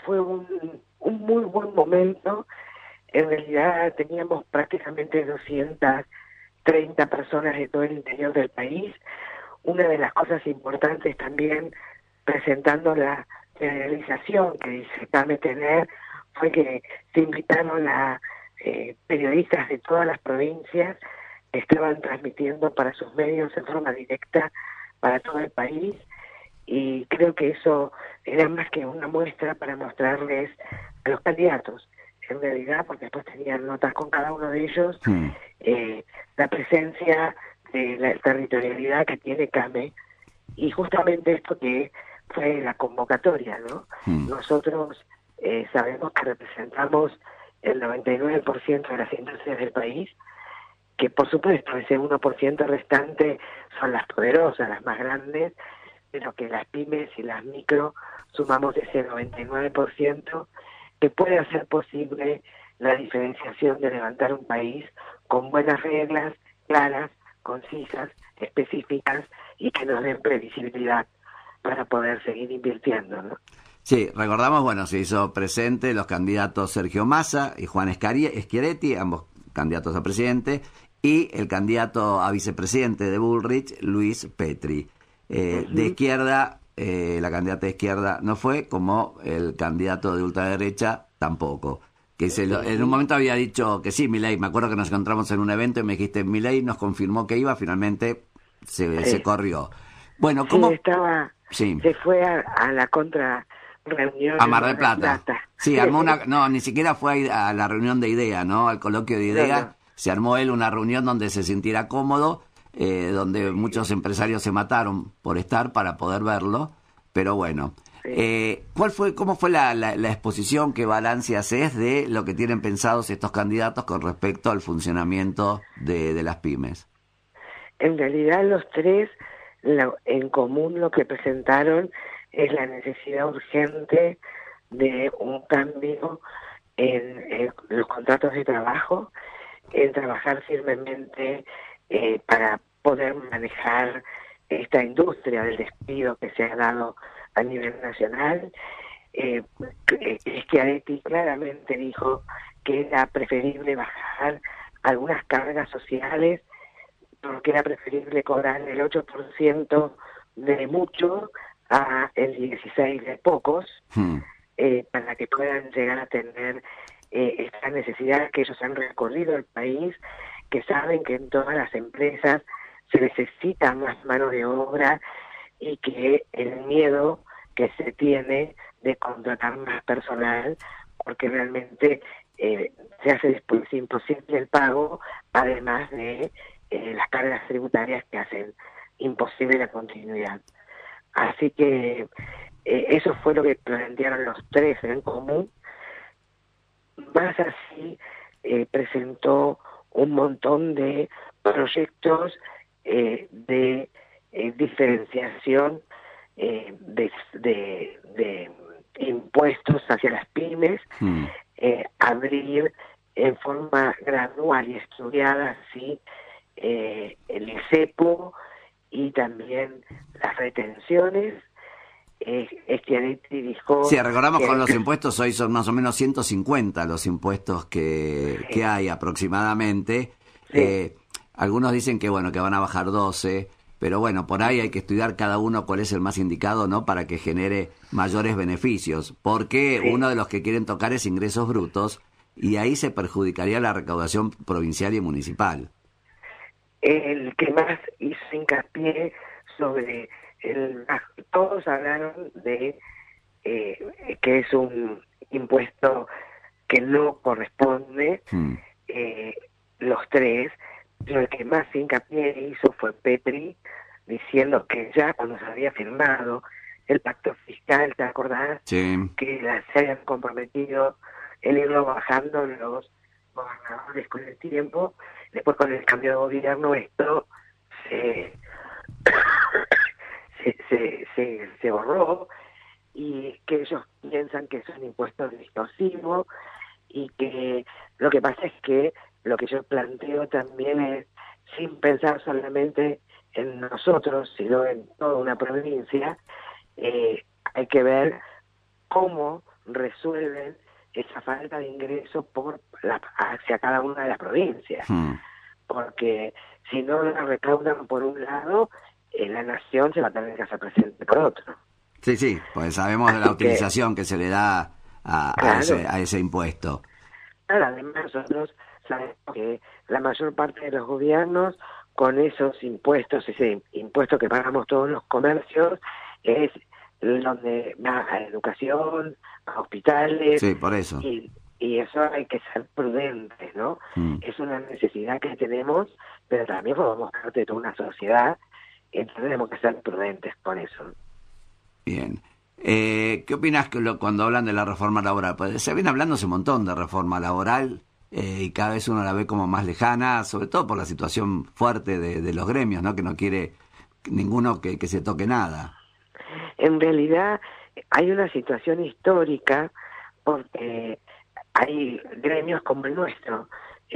fue un muy buen momento. En realidad teníamos prácticamente 230 personas de todo el interior del país. Una de las cosas importantes también, presentando la realización que dice CAME tener, fue que se invitaron a periodistas de todas las provincias que estaban transmitiendo para sus medios en forma directa para todo el país, y creo que eso era más que una muestra para mostrarles a los candidatos, en realidad, porque después tenían notas con cada uno de ellos, la presencia de la territorialidad que tiene CAME, y justamente esto que fue la convocatoria, ¿no? Nosotros sabemos que representamos el 99% de las industrias del país, que por supuesto ese 1% restante son las poderosas, las más grandes, pero que las pymes y las micro sumamos ese 99% que puede hacer posible la diferenciación de levantar un país con buenas reglas, claras, concisas, específicas, y que nos den previsibilidad para poder seguir invirtiendo, ¿no? Sí, recordamos, bueno, se hizo presente los candidatos Sergio Massa y Juan Schiaretti, ambos candidatos a presidente, y el candidato a vicepresidente de Bullrich, Luis Petri. De izquierda, la candidata de izquierda no fue, como el candidato de ultraderecha tampoco. Que en un momento había dicho que sí, Milei. Me acuerdo que nos encontramos en un evento y me dijiste, Milei nos confirmó que iba, finalmente se corrió. Bueno, ¿cómo? Se fue a la contra reunión a Mar del Plata. Sí, armó no, ni siquiera fue a la reunión de IDEA, ¿no? Al coloquio de IDEA. No. Se armó él una reunión donde se sintiera cómodo, donde muchos empresarios se mataron por estar para poder verlo, pero bueno. ¿Cómo fue la exposición? ¿Qué balance haces de lo que tienen pensados estos candidatos con respecto al funcionamiento de las pymes? En realidad los tres, en común lo que presentaron es la necesidad urgente de un cambio en los contratos de trabajo, en trabajar firmemente para poder manejar esta industria del despido que se ha dado a nivel nacional. Schiaretti claramente dijo que era preferible bajar algunas cargas sociales, porque era preferible cobrar el 8% de mucho a el 16% de pocos, para que puedan llegar a tener estas necesidades que ellos han recorrido el país, que saben que en todas las empresas se necesita más mano de obra, y que el miedo que se tiene de contratar más personal, porque realmente se hace después imposible el pago, además de las cargas tributarias que hacen imposible la continuidad. Así que eso fue lo que plantearon los tres en común. Más así, presentó un montón de proyectos de diferenciación de impuestos hacia las pymes, abrir en forma gradual y estudiada, ¿sí? El cepo y también las retenciones. Schiaretti dijo... Sí, recordamos que con los impuestos hoy son más o menos 150 los impuestos que hay aproximadamente. Sí. Algunos dicen que bueno, que van a bajar 12, pero bueno, por ahí hay que estudiar cada uno cuál es el más indicado, ¿no? Para que genere mayores beneficios, porque uno de los que quieren tocar es ingresos brutos, y ahí se perjudicaría la recaudación provincial y municipal. El que más hizo hincapié sobre todos hablaron de que es un impuesto que no corresponde, los tres, pero el que más hincapié hizo fue Petri, diciendo que ya cuando se había firmado el pacto fiscal, ¿te acordás? Sí. Que se habían comprometido en irlo bajando los gobernadores con el tiempo. Después, con el cambio de gobierno, esto se borró, y que ellos piensan que es un impuesto distorsivo, y que lo que pasa es que lo que yo planteo también es, sin pensar solamente en nosotros, sino en toda una provincia, hay que ver cómo resuelven esa falta de ingresos hacia cada una de las provincias. Porque si no la recaudan por un lado, la nación se va a tener que hacer presente por otro. Sí, pues sabemos de la utilización que se le da a ese impuesto. Claro, además nosotros sabemos que la mayor parte de los gobiernos, con esos impuestos, ese impuesto que pagamos todos los comercios, es donde va a educación, a hospitales. Sí, por eso. Y eso hay que ser prudentes, ¿no? Es una necesidad que tenemos, pero también formamos parte de toda una sociedad, entonces tenemos que ser prudentes con eso. Bien. ¿Qué opinas cuando hablan de la reforma laboral? Pues se viene hablando hace un montón de reforma laboral y cada vez uno la ve como más lejana, sobre todo por la situación fuerte de los gremios, ¿no? Que no quiere ninguno que se toque nada. En realidad hay una situación histórica porque hay gremios como el nuestro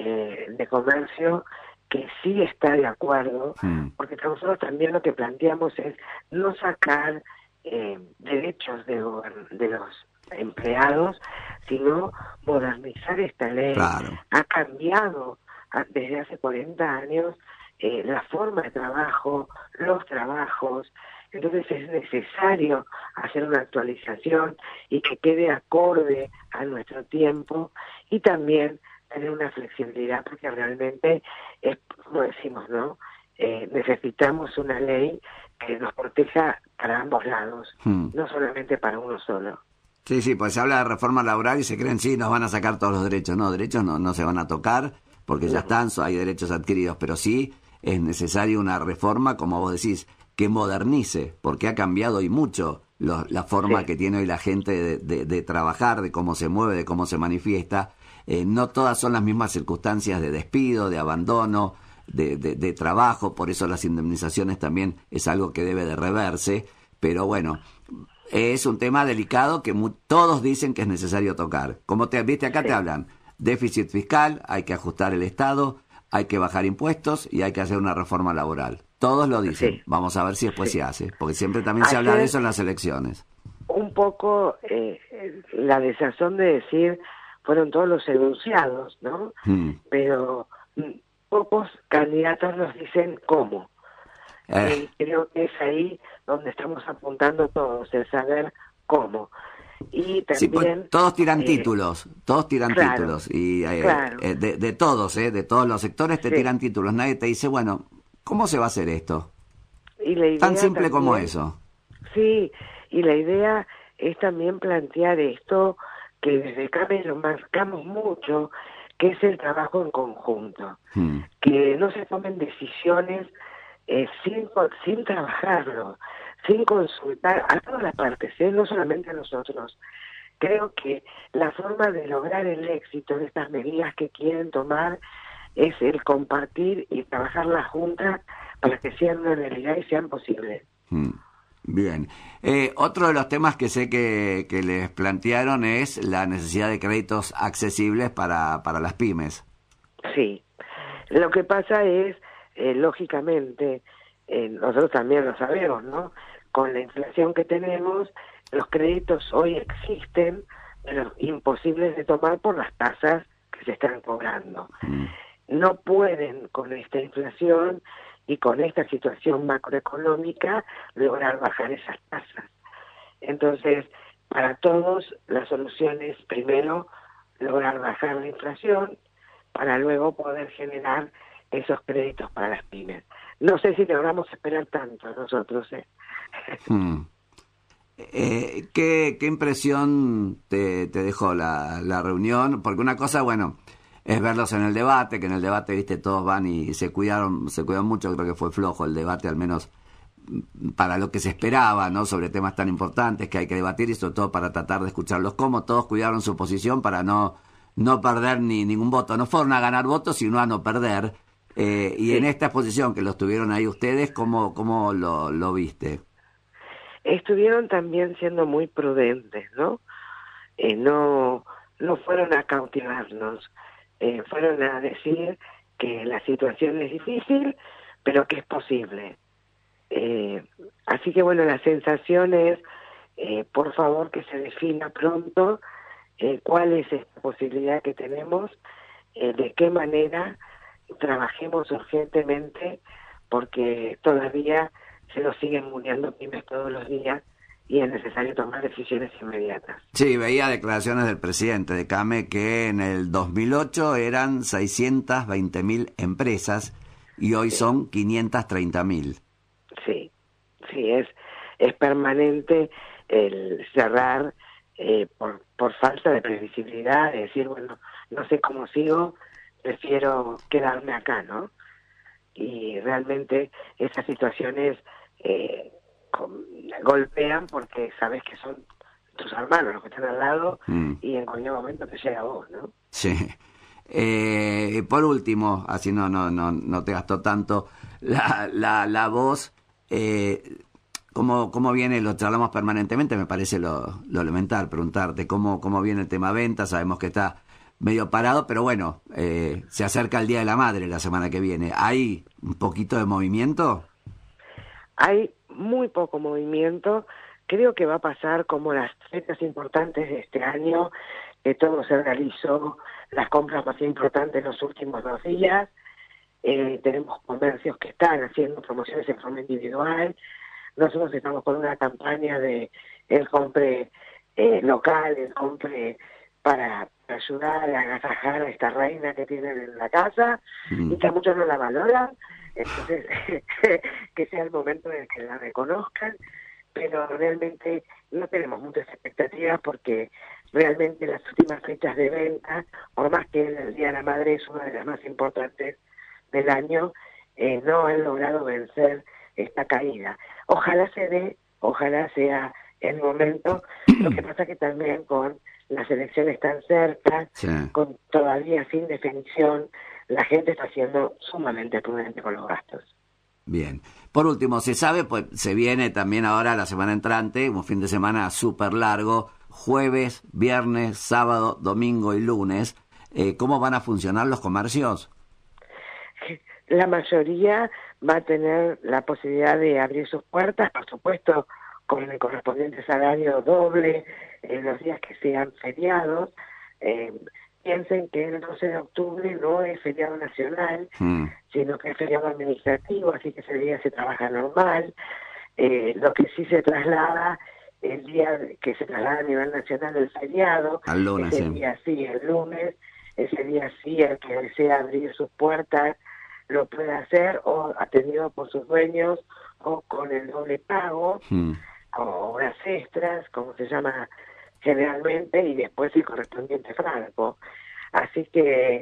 de comercio que sí está de acuerdo, porque nosotros también lo que planteamos es no sacar derechos de los empleados, sino modernizar esta ley. Claro. Ha cambiado desde hace 40 años la forma de trabajo, los trabajos, entonces es necesario hacer una actualización y que quede acorde a nuestro tiempo y también tener una flexibilidad porque realmente, como decimos, ¿no? Necesitamos una ley que nos proteja para ambos lados, no solamente para uno solo. Sí, pues se habla de reforma laboral y se creen, sí, nos van a sacar todos los derechos. No, derechos no se van a tocar porque ya están, hay derechos adquiridos, pero sí es necesaria una reforma, como vos decís, que modernice, porque ha cambiado y mucho la forma que tiene hoy la gente de trabajar, de cómo se mueve, de cómo se manifiesta. No todas son las mismas circunstancias de despido, de abandono, de trabajo, por eso las indemnizaciones también es algo que debe de reverse, pero bueno, es un tema delicado que todos dicen que es necesario tocar. Como viste acá te hablan, déficit fiscal, hay que ajustar el Estado, hay que bajar impuestos y hay que hacer una reforma laboral. Todos lo dicen, vamos a ver si después se hace, porque siempre también se habla de eso en las elecciones. Un poco la desazón de decir, fueron todos los enunciados, ¿no? Pero pocos candidatos nos dicen cómo. Creo que es ahí donde estamos apuntando todos, el saber cómo. Y también, pues, todos tiran títulos, y de todos los sectores te tiran títulos, nadie te dice, bueno, ¿cómo se va a hacer esto? Y la idea tan simple también, como eso. Sí, y la idea es también plantear esto que desde CAME lo marcamos mucho, que es el trabajo en conjunto, que no se tomen decisiones sin trabajarlo, sin consultar a todas las partes, no solamente a nosotros. Creo que la forma de lograr el éxito de estas medidas que quieren tomar es el compartir y trabajar las juntas para que sean una realidad y sean posibles. Bien. Otro de los temas que sé que les plantearon es la necesidad de créditos accesibles para las pymes. Sí. Lo que pasa es, lógicamente, nosotros también lo sabemos, ¿no? Con la inflación que tenemos, los créditos hoy existen, pero imposibles de tomar por las tasas que se están cobrando. No pueden, con esta inflación y con esta situación macroeconómica, lograr bajar esas tasas. Entonces, para todos, la solución es primero lograr bajar la inflación para luego poder generar esos créditos para las pymes. No sé si logramos esperar tanto nosotros. ¿Qué impresión te dejó la reunión? Porque una cosa, bueno, es verlos en el debate, que en el debate, viste, todos van y se cuidan mucho, creo que fue flojo el debate, al menos para lo que se esperaba, ¿no? Sobre temas tan importantes que hay que debatir y sobre todo para tratar de escucharlos, como todos cuidaron su posición para no perder ningún voto. No fueron a ganar votos, sino a no perder. Y en esta exposición que los tuvieron ahí ustedes, ¿cómo lo viste? Estuvieron también siendo muy prudentes, ¿no? No fueron a cautivarnos, fueron a decir que la situación es difícil, pero que es posible. Así que bueno, la sensación es por favor que se defina pronto cuál es esta posibilidad que tenemos, de qué manera trabajemos urgentemente, porque todavía se nos siguen muriendo pymes todos los días y es necesario tomar decisiones inmediatas. Sí, veía declaraciones del presidente de CAME que en el 2008 eran 620.000 empresas y hoy son 530.000. Sí, sí, es permanente el cerrar por falta de previsibilidad, de decir, bueno, no sé cómo sigo, prefiero quedarme acá, ¿no? Y realmente esas situaciones golpean porque sabes que son tus hermanos los que están al lado y en cualquier momento te llega a vos, ¿no? Sí. Por último, así no te gastó tanto la voz, ¿cómo viene? Lo charlamos permanentemente, me parece lo elemental, preguntarte cómo viene el tema venta. Sabemos que está medio parado, pero bueno, se acerca el Día de la Madre la semana que viene. ¿Hay un poquito de movimiento? Hay muy poco movimiento. Creo que va a pasar como las fechas importantes de este año, que todo se realizó, las compras más importantes los últimos 2 días. Tenemos comercios que están haciendo promociones en forma individual. Nosotros estamos con una campaña de el compre local, el compre para ayudar a agasajar a esta reina que tienen en la casa y que muchos no la valoran. Entonces, que sea el momento en el que la reconozcan, pero realmente no tenemos muchas expectativas porque realmente las últimas fechas de venta, por más que el Día de la Madre es una de las más importantes del año, no han logrado vencer esta caída. Ojalá se dé, ojalá sea el momento. Lo que pasa que también con las elecciones tan cerca, Sí. con todavía sin definición, la gente está siendo sumamente prudente con los gastos. Bien. Por último, se sabe, pues se viene también ahora la semana entrante, un fin de semana súper largo, jueves, viernes, sábado, domingo y lunes. ¿Cómo van a funcionar los comercios? La mayoría va a tener la posibilidad de abrir sus puertas, por supuesto, con el correspondiente salario doble en los días que sean feriados. Piensen que el 12 de octubre no es feriado nacional, sino que es feriado administrativo, así que ese día se trabaja normal. Lo que sí se traslada, el día que se traslada a nivel nacional el feriado, Al lunes, ese sí. día sí, el lunes, ese día sí, el que desea abrir sus puertas lo puede hacer, o atendido por sus dueños, o con el doble pago, o horas extras, como se llama generalmente, y después el correspondiente franco. Así que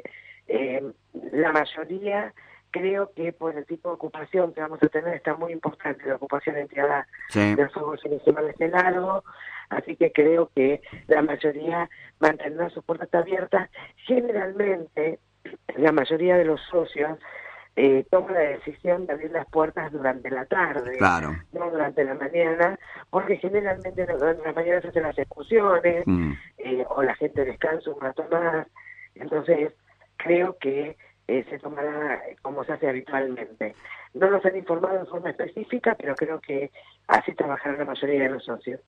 la mayoría, creo que por el tipo de ocupación que vamos a tener, está muy importante la ocupación en tierra del fuego semifinal este largo, así que creo que la mayoría mantendrá sus puertas abiertas. Generalmente, la mayoría de los socios toma la decisión de abrir las puertas durante la tarde, Claro. no durante la mañana, porque generalmente durante la mañana se hacen las excursiones, o la gente descansa un rato más. Entonces, creo que se tomará como se hace habitualmente. No nos han informado en forma específica, pero creo que así trabajará la mayoría de los socios.